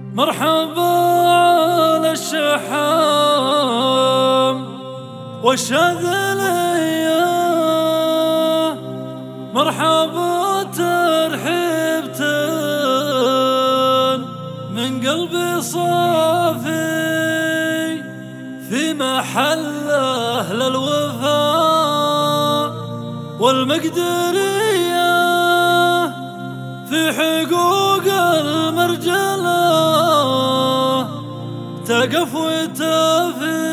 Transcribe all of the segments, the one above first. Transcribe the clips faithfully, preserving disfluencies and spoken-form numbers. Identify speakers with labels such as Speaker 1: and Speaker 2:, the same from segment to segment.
Speaker 1: مرحبا على الشحام والشاذلية، مرحبا ترحيبتين من قلبي صافي في محل أهل الوفاء والمقدرية، في حقوق المرجلة تقف وتافي.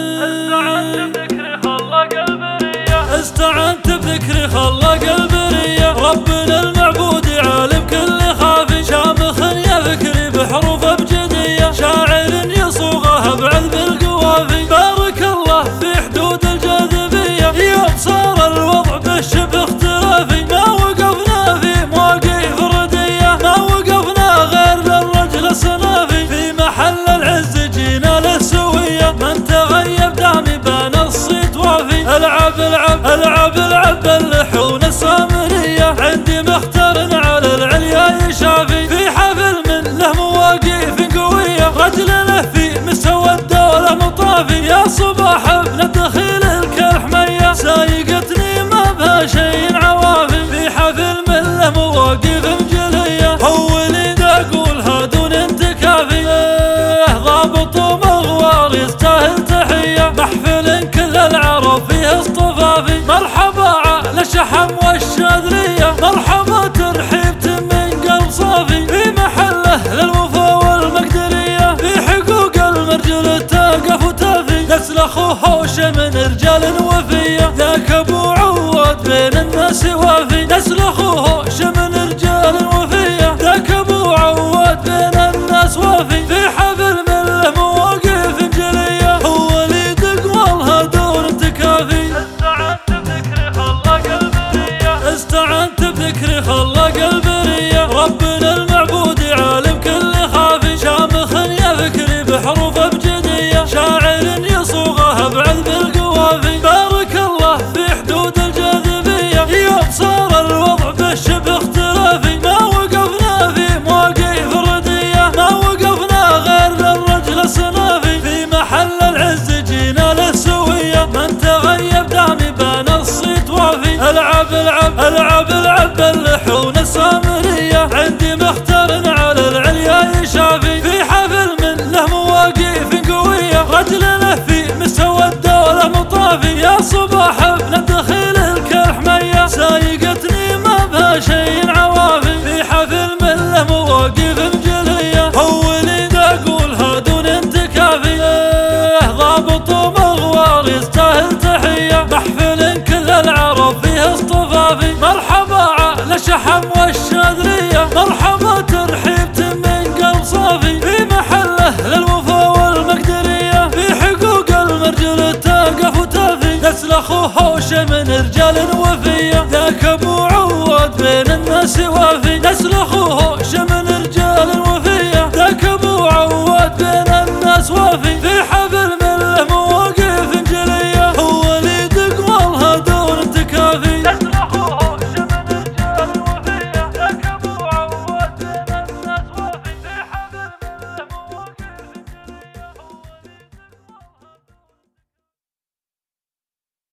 Speaker 1: استعنت بذكري خلق البرية، ربنا المعبود عالم كل خافي، شامخ يا فكري بحروف أبجدية، شاعر يصوغها بعذب القوافي. بارك الله في حدود الجاذبية، يوم صار الوضع بالشبه اختلافي، ما وقفنا في مواقف ردية، ما وقفنا غير للرجل الصنافي، في محل العز جينا للسوية، من تغيب دامي بان الصيت وافي. العب العب العب العب اللحون السامرية، عندي مختار على العليا يشافي، في حفل من له مواقف قوية، رجل له في مستوى الدولة مطافي. يا صباح ابن الدخيل الكلح مية، سايقتني ما بها شيء عوافي، في حفل من له مواقف مجلية، هو اللي اقولها دون انتكافي. ضابط ومغوار يستاهل تحية، محفل كل العرب فيه اصطفافي. مرحبا على شحم والشاذلية، مرحبا ترحيبت من قلب صافي، في محله للوفا والمقدرية، في حقوق المرجل تقف وتافي. نسل اخوه من رجال وفية، ذاك ابو عواد بين الناس وافي. نسل اخوه من رجال وفية، ذاك ابو عواد بين الناس وافي، في حفل من له مواقف جلية، هو اللي تقوالها دور انتكافي. استعنت بذكري خلق البرية، ربنا المعبود عالم كل خافي، شامخ يا فكري بحروف أبجدية، شاعر يصوغها بعذب القوافي. بارك الله في حدود الجاذبية، يوم صار الوضع بالشبه اختلافي، ما وقفنا في مواقف ردية، ما وقفنا غير للرجل الصنافي، في محل العز جينا للسوية، من تغيب دامي بان الصيت وافي. العب العب العب العب اللحون السامرية، عندي مختار على العليا يشافي، في حفل من له مواقف قوية، رجل له في مستوى الدولة مطافي. يا صباح ابن الدخيل الكلح مية، سايقتني ما بها شيء عوافي، في حفل من له مواقف مجلية، هو اللي اقولها دون انتكافي. ضابط ومغوار يستاهل تحية، محفل كل العرب فيه اصطفافي. مرحبا على شحم والشاذلية، مرحبا ترحيبت من قلب صافي، في محله للوفا والمقدرية، في حقوق المرجل تقف وتافي. نسل اخوه من رجال وفية، ذاك ابو عواد بين الناس وافي. نسل اخوه من رجال وفية، ذاك ابو عواد بين الناس وافي، في